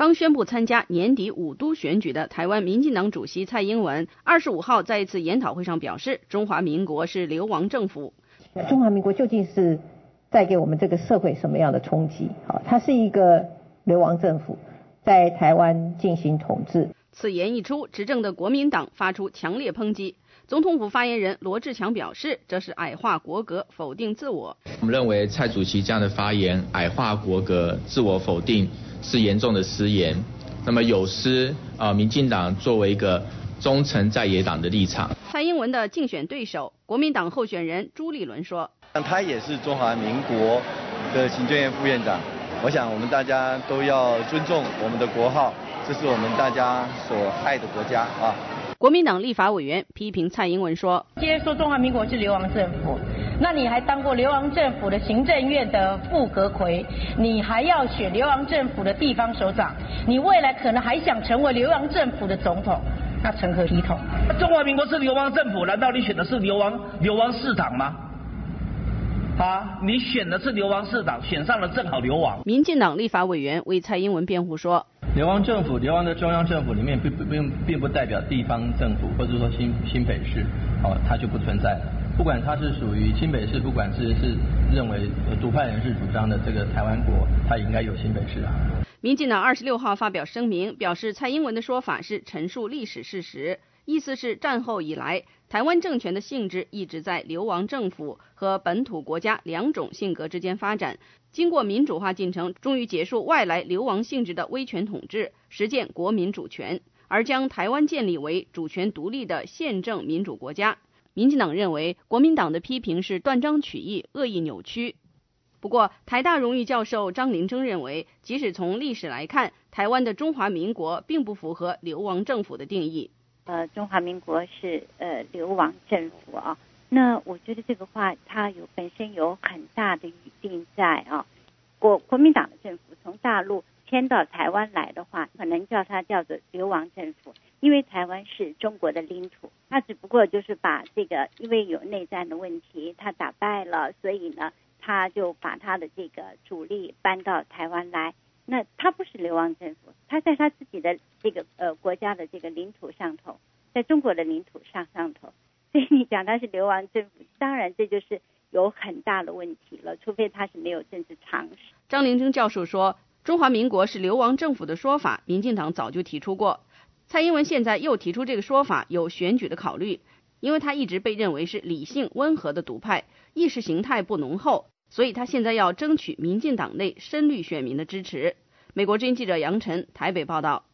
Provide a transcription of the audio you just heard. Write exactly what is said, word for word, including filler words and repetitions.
刚宣布参加年底五都选举的台湾民进党主席蔡英文，二十五号在一次研讨会上表示，中华民国是流亡政府。 中华民国究竟是带给我们这个社会什么样的冲击？好，它是一个流亡政府，在台湾进行统治。 此言一出，执政的国民党发出强烈抨击。总统府发言人罗志强表示，这是矮化国格，否定自我。 我们认为蔡主席这样的发言矮化国格、自我否定，是严重的失言，那么有失啊民进党作为一个忠诚在野党的立场。 蔡英文的竞选对手国民党候选人朱立伦说， 他也是中华民国的行政院副院长，我想我们大家都要尊重我们的国号，这是我们大家所爱的国家啊。 国民党立法委员批评蔡英文说， 今天说中华民国是流亡政府，那你还当过流亡政府的行政院的副阁揆，你还要选流亡政府的地方首长，你未来可能还想成为流亡政府的总统，那成何体统？ 中华民国是流亡政府，难道你选的是流亡流亡市长吗？啊，你选的是流亡市长，选上了正好流亡。 民进党立法委员为蔡英文辩护说， 流亡政府，流亡的中央政府里面并并并不代表地方政府，或者说新新北市，哦，它就不存在了。不管它是属于新北市，不管是是认为独派人士主张的这个台湾国，它也应该有新北市啊。 民进党二十六号发表声明，表示蔡英文的说法是陈述历史事实，意思是战后以来，台湾政权的性质一直在流亡政府和本土国家两种性格之间发展。经过民主化进程，终于结束外来流亡性质的威权统治，实践国民主权，而将台湾建立为主权独立的宪政民主国家。民进党认为，国民党的批评是断章取义、恶意扭曲。不过，台大荣誉教授张林征认为，即使从历史来看，台湾的中华民国并不符合流亡政府的定义。 呃，中华民国是呃流亡政府啊。那我觉得这个话它有本身有很大的语病在啊。国国民党的政府从大陆迁到台湾来的话，可能叫它叫做流亡政府，因为台湾是中国的领土，它只不过就是把这个因为有内战的问题，它打败了，所以呢，他就把他的这个主力搬到台湾来。那他不是流亡政府，他在他自己的这个呃国家的这个领土上头，在中国的领土上上头，所以你讲他是流亡政府，当然这就是有很大的问题了，除非他是没有政治常识。 张林征教授说，中华民国是流亡政府的说法，民进党早就提出过，蔡英文现在又提出这个说法，有选举的考虑，因为他一直被认为是理性温和的独派，意识形态不浓厚，所以他现在要争取民进党内深绿选民的支持。美国之音记者杨晨台北报道。